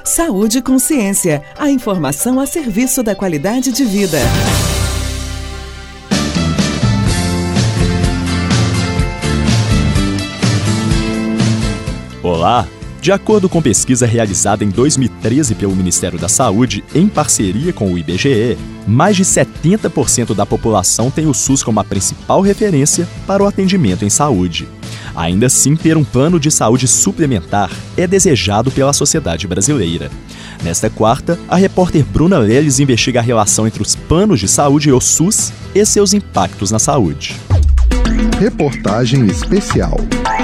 Saúde e Consciência, a informação a serviço da qualidade de vida. Olá! De acordo com pesquisa realizada em 2013 pelo Ministério da Saúde, em parceria com o IBGE, mais de 70% da população tem o SUS como a principal referência para o atendimento em saúde. Ainda assim, ter um plano de saúde suplementar é desejado pela sociedade brasileira. Nesta quarta, a repórter Bruna Leles investiga a relação entre os planos de saúde e o SUS e seus impactos na saúde. Reportagem especial.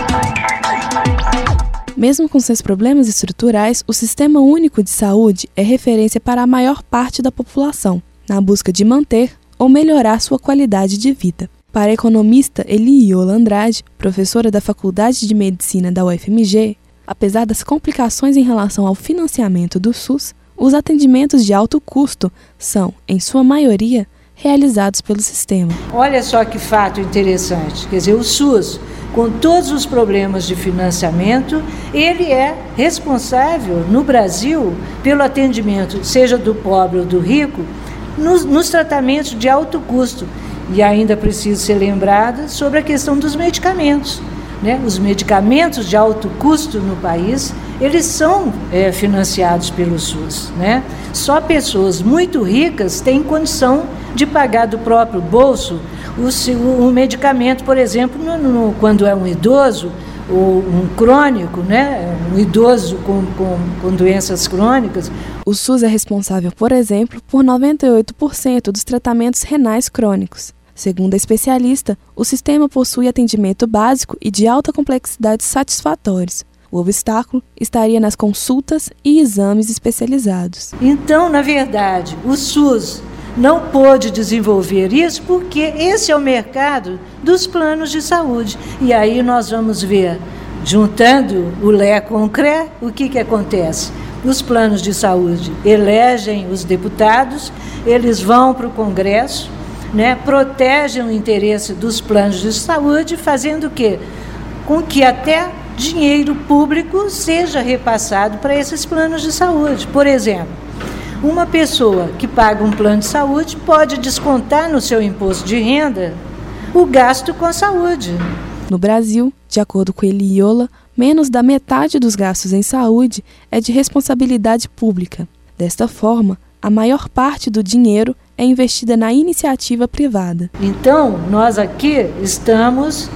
Mesmo com seus problemas estruturais, o Sistema Único de Saúde é referência para a maior parte da população, na busca de manter ou melhorar sua qualidade de vida. Para a economista Eliola Andrade, professora da Faculdade de Medicina da UFMG, apesar das complicações em relação ao financiamento do SUS, os atendimentos de alto custo são, em sua maioria, realizados pelo sistema. Olha só que fato interessante, quer dizer, o SUS, com todos os problemas de financiamento, ele é responsável no Brasil pelo atendimento, seja do pobre ou do rico, nos tratamentos de alto custo. E ainda preciso ser lembrada sobre a questão dos medicamentos. Os medicamentos de alto custo no país, eles são financiados pelo SUS. Só pessoas muito ricas têm condição de pagar do próprio bolso o medicamento, por exemplo, quando é um idoso ou um crônico, um idoso com doenças crônicas. O SUS é responsável, por exemplo, por 98% dos tratamentos renais crônicos. Segundo a especialista, o sistema possui atendimento básico e de alta complexidade satisfatórios. O obstáculo estaria nas consultas e exames especializados. Então, na verdade, o SUS não pôde desenvolver isso porque esse é o mercado dos planos de saúde. E aí nós vamos ver, juntando o Lé com o CRE, o que acontece? Os planos de saúde elegem os deputados, eles vão para o Congresso, protegem o interesse dos planos de saúde, fazendo o quê? Com que até dinheiro público seja repassado para esses planos de saúde. Por exemplo, uma pessoa que paga um plano de saúde pode descontar no seu imposto de renda o gasto com a saúde. No Brasil, de acordo com Eliola, menos da metade dos gastos em saúde é de responsabilidade pública. Desta forma, a maior parte do dinheiro é investida na iniciativa privada. Então, nós aqui estamos,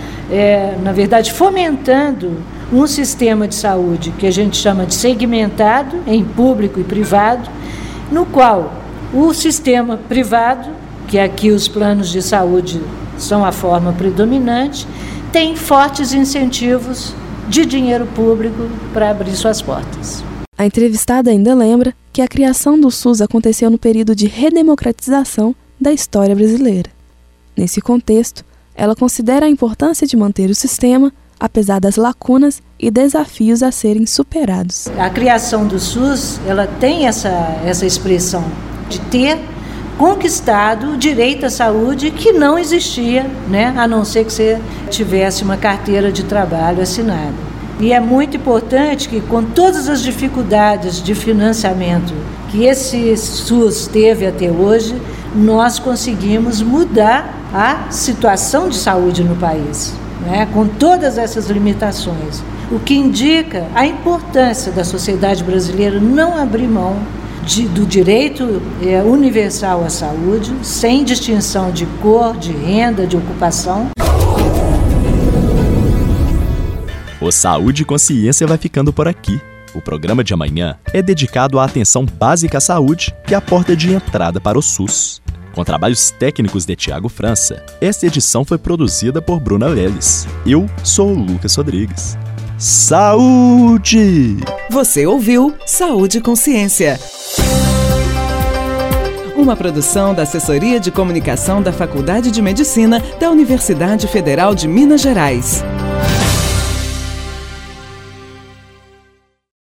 na verdade, fomentando um sistema de saúde que a gente chama de segmentado em público e privado, no qual o sistema privado, que aqui os planos de saúde são a forma predominante, tem fortes incentivos de dinheiro público para abrir suas portas. A entrevistada ainda lembra que a criação do SUS aconteceu no período de redemocratização da história brasileira. Nesse contexto, ela considera a importância de manter o sistema, apesar das lacunas e desafios a serem superados. A criação do SUS, ela tem essa expressão de ter conquistado o direito à saúde que não existia, a não ser que você tivesse uma carteira de trabalho assinada. E é muito importante que, com todas as dificuldades de financiamento que esse SUS teve até hoje, nós conseguimos mudar a situação de saúde no país, com todas essas limitações. O que indica a importância da sociedade brasileira não abrir mão do direito universal à saúde, sem distinção de cor, de renda, de ocupação. O Saúde e Consciência vai ficando por aqui. O programa de amanhã é dedicado à atenção básica à saúde e à porta de entrada para o SUS. Com trabalhos técnicos de Tiago França, esta edição foi produzida por Bruna Leles. Eu sou o Lucas Rodrigues. Saúde! Você ouviu Saúde e Consciência. Uma produção da Assessoria de Comunicação da Faculdade de Medicina da Universidade Federal de Minas Gerais.